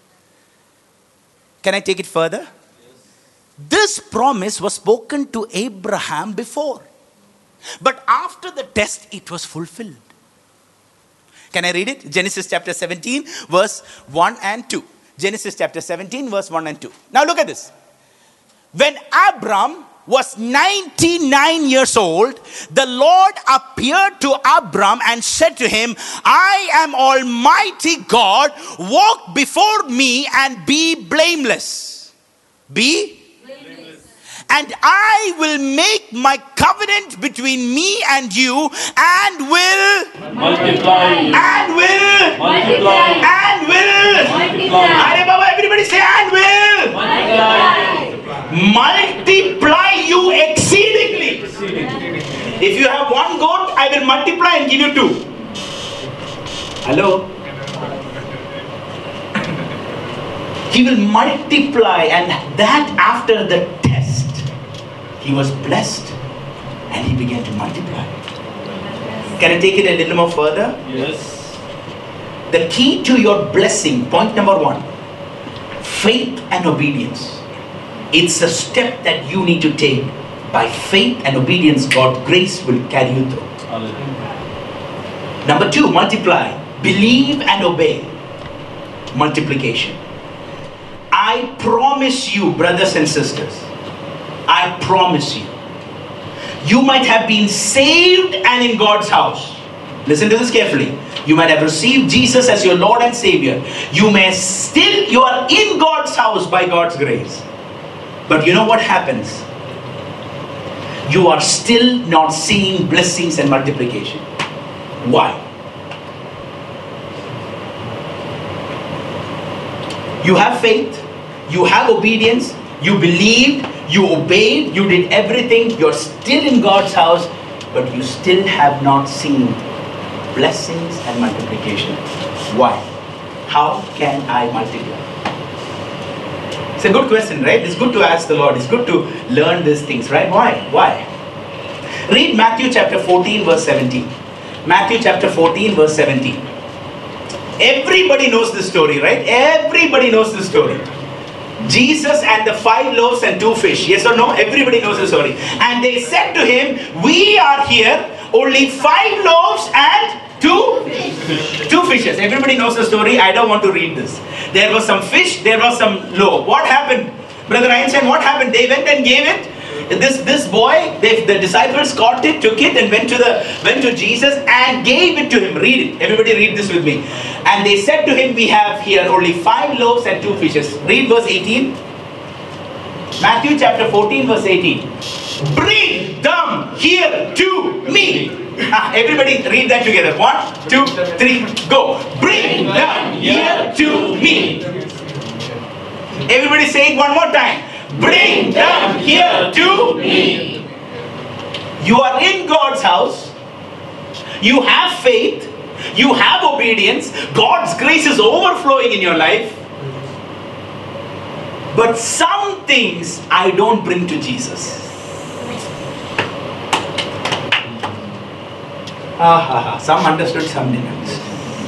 Can I take it further? Yes. This promise was spoken to Abraham before. But after the test, it was fulfilled. Can I read it? Genesis chapter 17, verse 1 and 2. Genesis chapter 17, verse 1 and 2. Now look at this. When Abram was 99 years old, the Lord appeared to Abram and said to him, I am Almighty God, walk before me and be blameless. Be blameless. And I will make my covenant between me and you and will multiply. And will multiply. And will multiply. Everybody say and will multiply. Multiply you exceedingly. If you have one goat, I will multiply and give you 2. Hello? He will multiply, and that after the test, he was blessed and he began to multiply. Can I take it a little more further? Yes. The key to your blessing, point number 1, faith and obedience. It's a step that you need to take. By faith and obedience, God's grace will carry you through. Hallelujah. Number 2, multiply. Believe and obey. Multiplication. I promise you, brothers and sisters, I promise you, you might have been saved and in God's house. Listen to this carefully. You might have received Jesus as your Lord and Savior. You are in God's house by God's grace. But you know what happens? You are still not seeing blessings and multiplication. Why? You have faith, you have obedience, you believed, you obeyed, you did everything, you're still in God's house, but you still have not seen blessings and multiplication. Why? How can I multiply? It's a good question, right? It's good to ask the Lord. It's good to learn these things, right? Why? Read Matthew chapter 14, verse 17. Matthew chapter 14, verse 17. Everybody knows this story, right? Everybody knows this story. Jesus and the 5 loaves and 2 fish. Yes or no? Everybody knows the story. And they said to him, we are here, only 5 loaves and 2 fishes. Everybody knows the story. I don't want to read this. There was some fish, there was some loaf. What happened? Brother Einstein, what happened? They went and gave it. This boy, the disciples caught it, took it and went to Jesus and gave it to him. Read it. Everybody read this with me. And they said to him, we have here only 5 loaves and 2 fishes. Read verse 18. Matthew chapter 14, verse 18. Bring them here to me. Everybody read that together. 1, 2, 3, go. Bring them here to me. Everybody say it one more time. Bring them here to me. You are in God's house. You have faith. You have obedience. God's grace is overflowing in your life. But some things I don't bring to Jesus. Some understood, some didn't understand.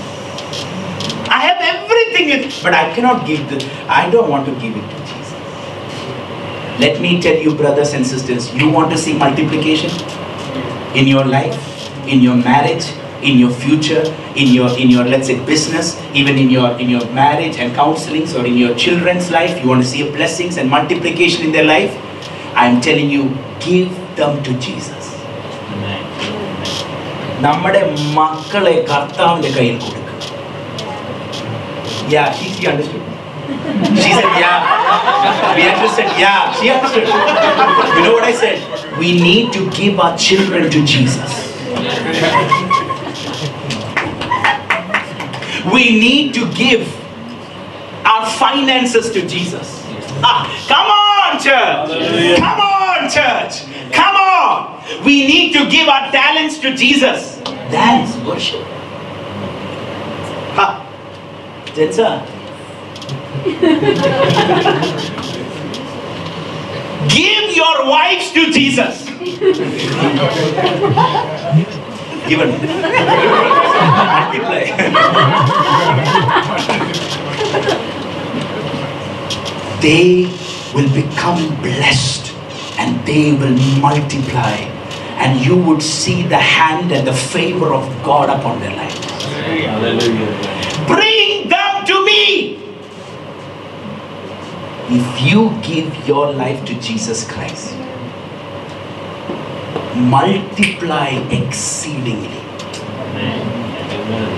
I have everything, but I cannot give I don't want to give it to Jesus. Let me tell you, brothers and sisters, you want to see multiplication in your life, in your marriage, in your future, in your let's say business, even in your marriage and counselings, or in your children's life. You want to see blessings and multiplication in their life. I'm telling you, give them to Jesus. നമ്മുടെ മക്കളെ കർത്താവിന്റെ കയ്യിൽ കൊടുക്കുക. Yeah, she understood. She said, yeah. We understood. Yeah, she understood. You know what I said? We need to give our children to Jesus. We need to give our finances to Jesus. Come on, church. Come on, church. Come on. We need to give our talents to Jesus. That's worship. Jensa. Give your wives to Jesus. Give it. They will become blessed and they will multiply, and you would see the hand and the favor of God upon their lives. Hallelujah. Bring them to me. If you give your life to Jesus Christ, multiply exceedingly. Amen.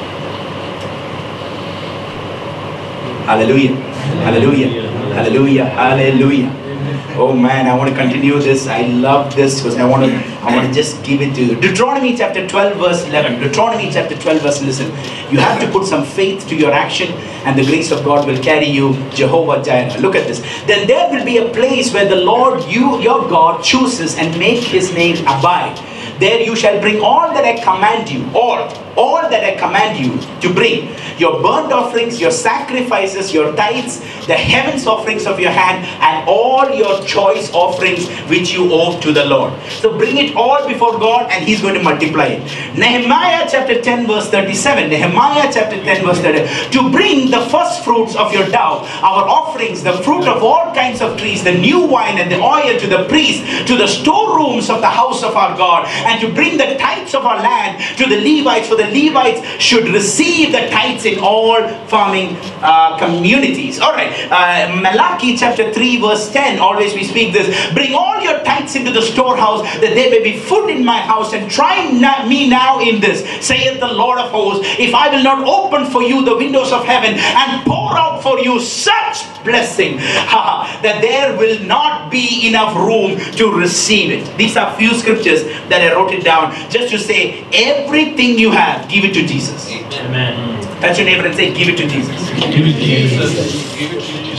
Hallelujah. Hallelujah. Hallelujah. Hallelujah. Oh man, I want to continue this. I love this because I want to just give it to you. Deuteronomy chapter 12 verse 11. Deuteronomy chapter 12 verse 11. You have to put some faith to your action, and the grace of God will carry you. Jehovah Jireh. Look at this. Then there will be a place where the Lord your God chooses and make his name abide. There you shall bring all that I command you, all that I command you to bring. Your burnt offerings, your sacrifices, your tithes, the heavens offerings of your hand, and all your choice offerings which you owe to the Lord. So bring it all before God, and he's going to multiply it. Nehemiah chapter 10 verse 37. Nehemiah chapter 10 verse 37. To bring the first fruits of your dough, our offerings, the fruit of all kinds of trees, the new wine and the oil to the priest, to the storerooms of the house of our God, and to bring the tithes of our land to the Levites, for the Levites should receive the tithes in all farming communities. Alright, Malachi chapter 3 verse 10, always we speak this. Bring all your tithes into the storehouse, that there may be food in my house, and try me now in this, saith the Lord of hosts, if I will not open for you the windows of heaven and pour out for you such blessing that there will not be enough room to receive it. These are few scriptures that I wrote it down just to say, everything you have, give it to Jesus. Amen. Touch your neighbor and say, give it to Jesus. Give it to Jesus. Give it to Jesus.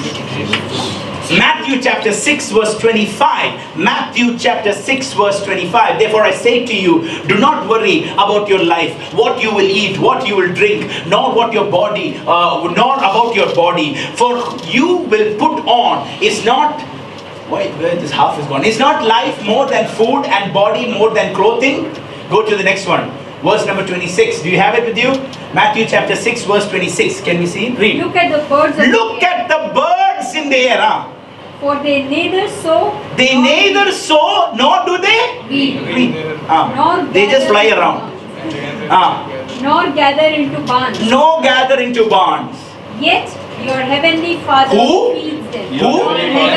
Matthew chapter 6 verse 25. Matthew chapter 6 verse 25. Therefore I say to you, do not worry about your life, what you will eat, what you will drink, nor what your body, nor about your body. For you will put on is not, wait, where this half is gone. Is not life more than food, and body more than clothing? Go to the next one. Verse number 26. Do you have it with you? Matthew chapter 6 verse 26. Can we see? Read. Look at the birds. Look at the birds in the air. For they neither sow. They neither sow nor do they reap. They just fly around. Nor gather into barns. No gather into barns. Yet your heavenly Father feeds them. Who?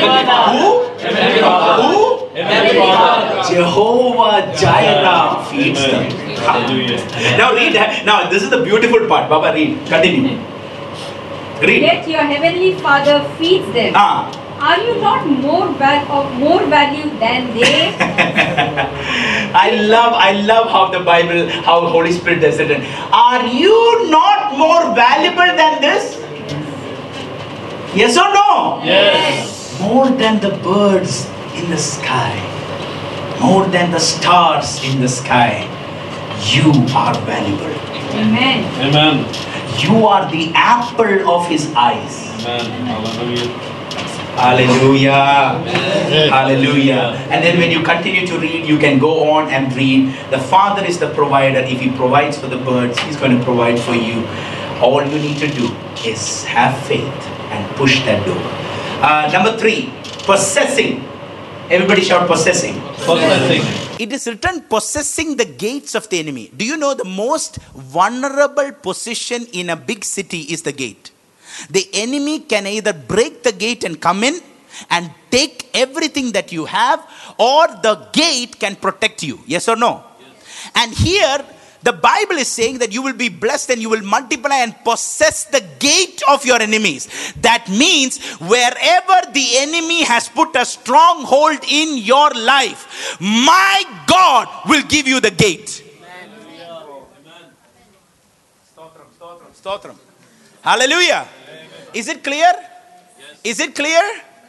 Jehovah Jireh feeds them. Now read that. Now this is the beautiful part. Baba, read. Continue. Read. Yet your heavenly Father feeds them. Are you not more value than they? I love how the Bible, how Holy Spirit does it. Are you not more valuable than this? Yes or no? Yes. More than the birds in the sky, more than the stars in the sky, you are valuable. Amen. Amen. You are the apple of His eyes. Amen. Hallelujah. Hallelujah. Hallelujah. And then when you continue to read, you can go on and read. The Father is the provider. If He provides for the birds, He's going to provide for you. All you need to do is have faith and push that door. Number 3, possessing. Everybody shout possessing. Possessing. It is written possessing the gates of the enemy. Do you know the most vulnerable position in a big city is the gate? The enemy can either break the gate and come in and take everything that you have, or the gate can protect you. Yes or no? Yes. And here the Bible is saying that you will be blessed and you will multiply and possess the gate of your enemies. That means wherever the enemy has put a stronghold in your life, my God will give you the gate. Amen. Stotram. Hallelujah. Is it clear? Yes. Is it clear?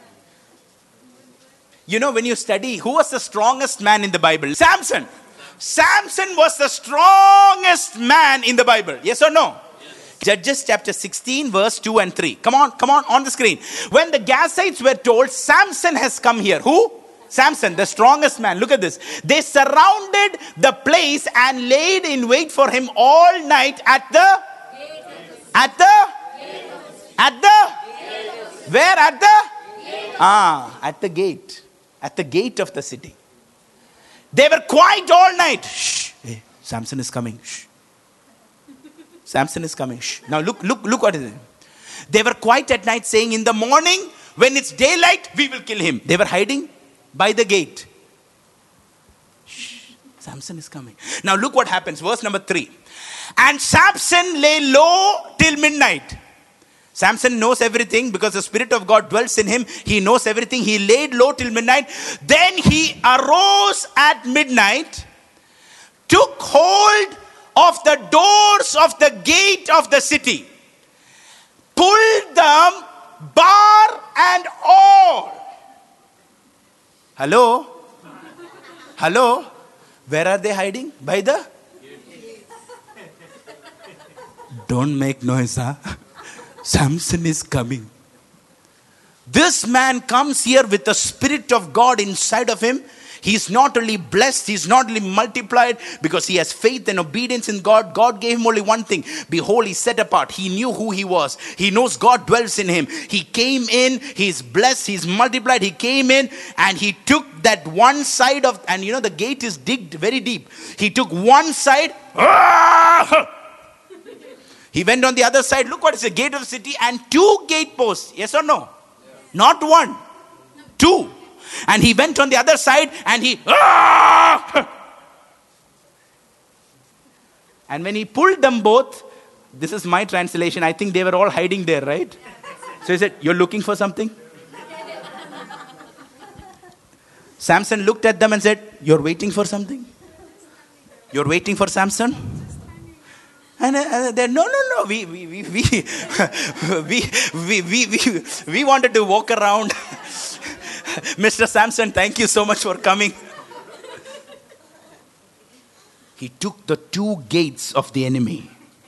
You know, when you study, who was the strongest man in the Bible? Samson. Samson was the strongest man in the Bible. Yes or no? Yes. Judges chapter 16 verse 2 and 3. Come on the screen. When the Gazites were told, Samson has come here. Who? Samson, the strongest man. Look at this. They surrounded the place and laid in wait for him all night at the gate. At the gate of the city. They were quiet all night. Shh. Hey, Samson is coming. Shh. Samson is coming. Shh. Now look what is it. They were quiet at night, saying, in the morning, when it's daylight, we will kill him. They were hiding by the gate. Shh. Samson is coming. Now look what happens. Verse number 3. And Samson lay low till midnight. Samson knows everything because the Spirit of God dwells in him. He knows everything. He laid low till midnight. Then he arose at midnight, took hold of the doors of the gate of the city, pulled them bar and all. Hello? Where are they hiding? By the? Don't make noise, huh? Samson is coming. This man comes here with the Spirit of God inside of him. He's not only blessed, he's not only multiplied because he has faith and obedience in God. God gave him only one thing. Behold, he's set apart. He knew who he was. He knows God dwells in him. He came in, he's blessed, he's multiplied. He came in and he took that one side of, and you know the gate is digged very deep. He took one side. He went on the other side. Look what is the gate of the city and 2 gate posts. Yes or no? Yes. Not 1, 2. And he went on the other side and he... And when he pulled them both, this is my translation. I think they were all hiding there, right? So he said, you're looking for something? Samson looked at them and said, you're waiting for something? You're waiting for Samson? And they no. We wanted to walk around. Mr. Samson, thank you so much for coming. He took the 2 gates of the enemy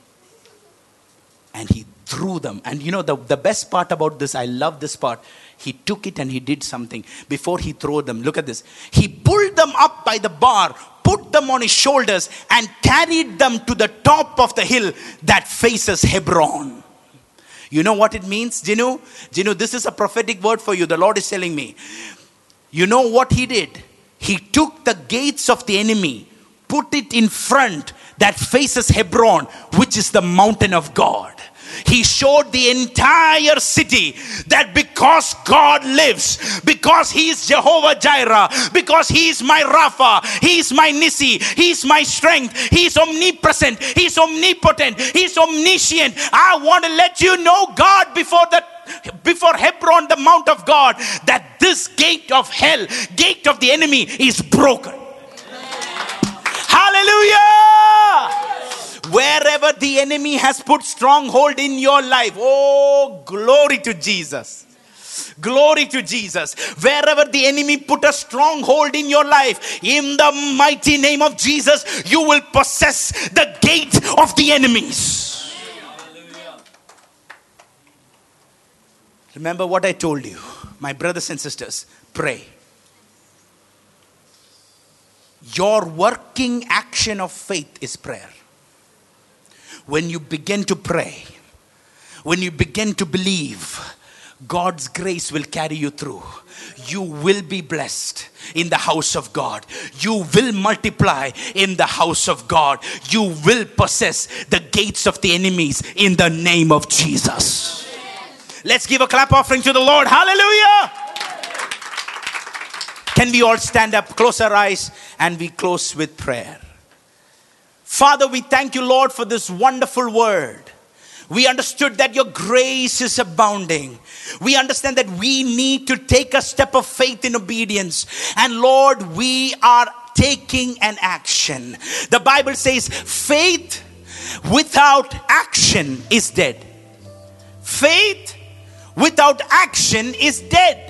and he threw them. And you know the best part about this, I love this part. He took it and he did something before he threw them. Look at this. He pulled them up by the bar, put them on his shoulders and carried them to the top of the hill that faces Hebron. You know what it means, Jinu? Jinu, this is a prophetic word for you. The Lord is telling me. You know what he did? He took the gates of the enemy, put it in front that faces Hebron, which is the mountain of God. He showed the entire city that because God lives, because He is Jehovah Jireh, because He is my Rapha, He is my Nissi, He is my strength, He is omnipresent, He is omnipotent, He is omniscient. I want to let you know God before the before Hebron, the mount of God, that this gate of hell, gate of the enemy is broken. Hallelujah! Wherever the enemy has put stronghold in your life, oh, glory to Jesus. Glory to Jesus. Wherever the enemy put a stronghold in your life, in the mighty name of Jesus, you will possess the gate of the enemies. Remember what I told you, my brothers and sisters, pray. Your working action of faith is prayer. When you begin to pray, when you begin to believe, God's grace will carry you through. You will be blessed in the house of God. You will multiply in the house of God. You will possess the gates of the enemies in the name of Jesus. Let's give a clap offering to the Lord. Hallelujah! Can we all stand up, close our eyes, and we close with prayer. Father, we thank you, Lord, for this wonderful word. We understood that your grace is abounding. We understand that we need to take a step of faith in obedience. And Lord, we are taking an action. The Bible says faith without action is dead. Faith without action is dead.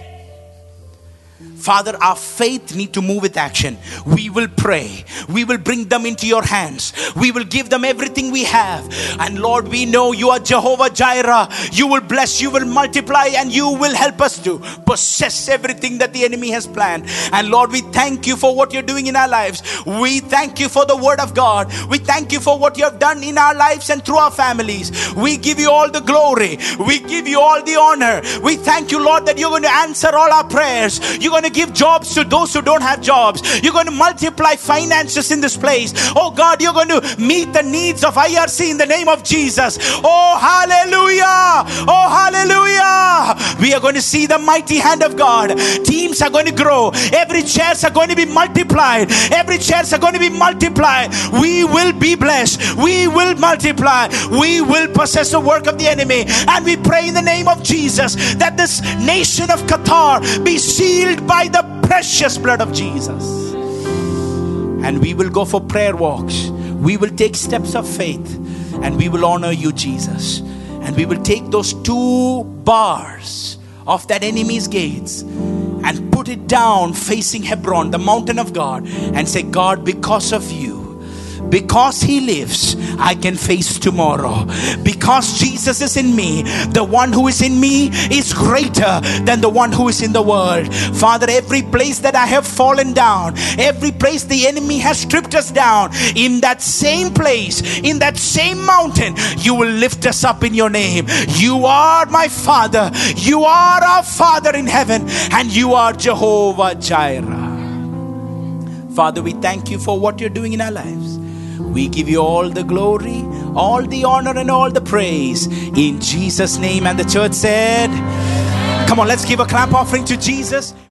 Father, our faith need to move with action. We will pray. We will bring them into your hands. We will give them everything we have. And Lord, we know you are Jehovah Jireh. You will bless, you will multiply, and you will help us to possess everything that the enemy has planned. And Lord, we thank you for what you're doing in our lives. We thank you for the word of God. We thank you for what you have done in our lives and through our families. We give you all the glory. We give you all the honor. We thank you, Lord, that you're going to answer all our prayers. You're going to give jobs to those who don't have jobs. You're going to multiply finances in this place. Oh God, you're going to meet the needs of IRC in the name of Jesus. Oh hallelujah! Oh hallelujah! We are going to see the mighty hand of God. Teams are going to grow. Every chairs are going to be multiplied. Every chairs are going to be multiplied. We will be blessed. We will multiply. We will possess the work of the enemy. And we pray in the name of Jesus that this nation of Qatar be sealed by the precious blood of Jesus. And we will go for prayer walks. We will take steps of faith, and we will honor you, Jesus. And we will take those 2 bars of that enemy's gates and put it down facing Hebron, the mountain of God, and say, God, because of you, because he lives, I can face tomorrow. Because Jesus is in me, the one who is in me is greater than the one who is in the world. Father, every place that I have fallen down, every place the enemy has stripped us down, in that same place, in that same mountain, you will lift us up in your name. You are my Father. You are our Father in heaven, and you are Jehovah Jireh. Father, we thank you for what you're doing in our lives. We give you all the glory, all the honor, and all the praise in Jesus' name. And the church said, come on, let's give a clap offering to Jesus.